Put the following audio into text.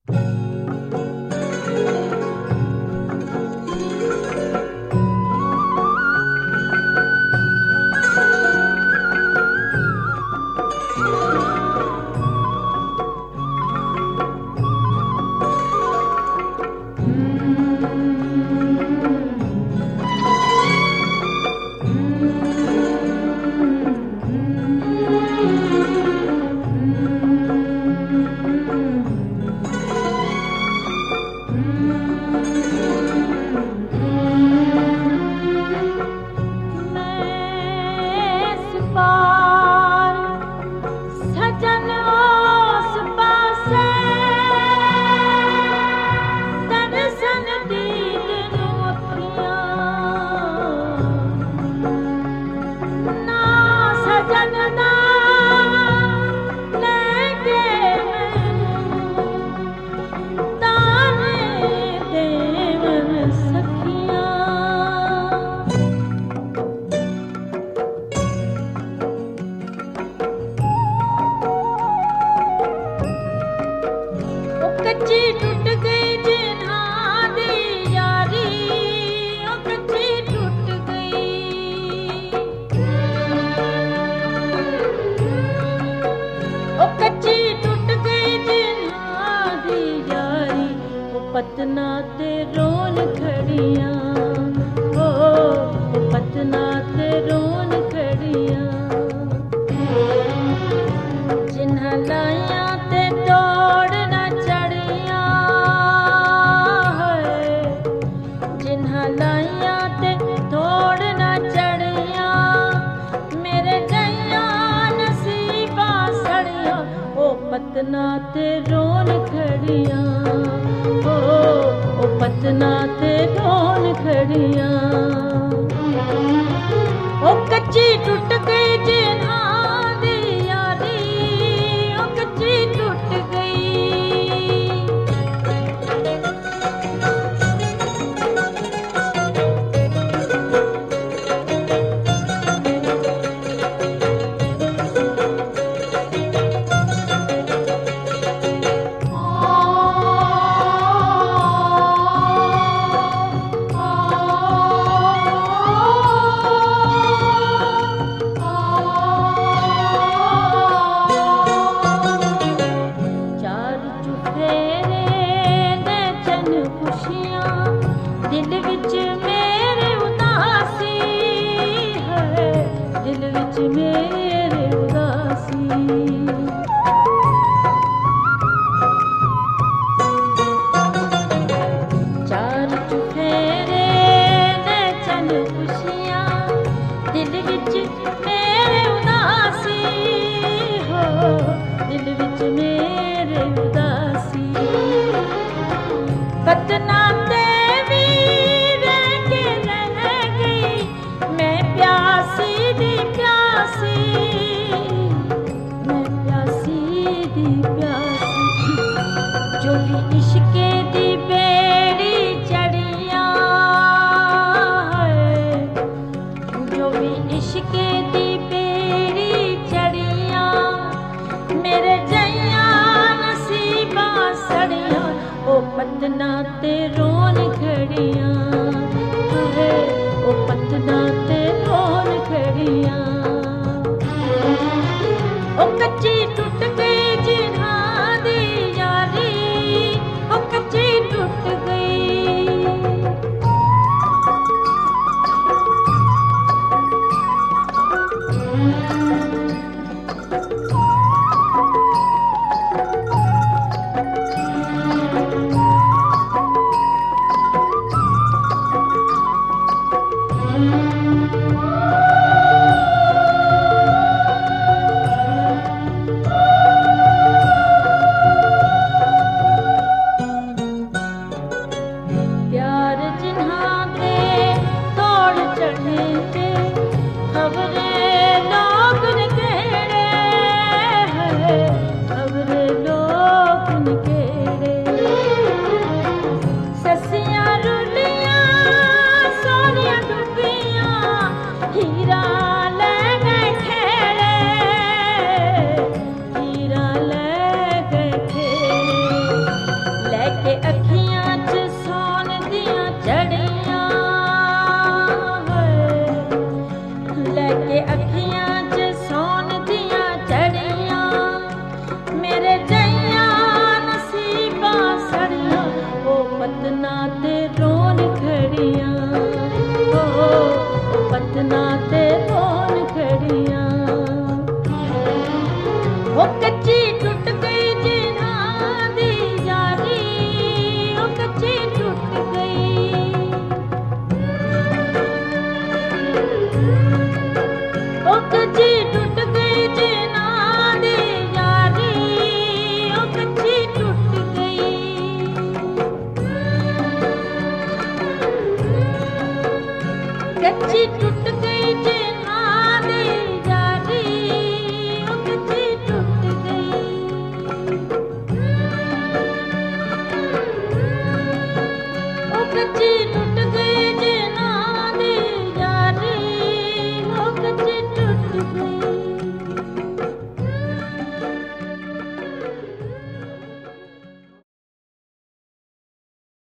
कच्ची टूट गई जिन्हा दी यारी, ओ कच्ची टूट गई। ओ कच्ची टूट गई जिन्हा दी यारी, ओ पतना ते रोन खड़ियां, ओ पतना ते रोन खड़ियां। जिन्हा लाया ते दौड़ न चढ़िया है, जिन्हा लाया ते दौड़ न चढ़िया। मेरे जइया नसीबा सड़िया, ओ पतना ते रोन खड़िया, ओ पतना ते रोन खड़िया। ओ कच्ची टूट गई जिन्हा दी यारी, ओ कच्ची टूट गई। दिल विच मेरे उदासी है, दिल विच मेरे उदासी। चार चुफेरे ने चन खुशियां, दिल विच मेरे उदासी हो, दिल विच मेरे उदासी। पतना ते जो भी इश्के दी बेड़ी चढ़िया है, जो भी इश्के दी बेड़ी चढ़िया। मेरे जइया नसीबा सड़िया, ओ पतना ते रोन खड़िया है, ओ पतना ते रोन खड़िया। ओ कच्ची टूट गई जिन्हा दी यारी, ओ कच्ची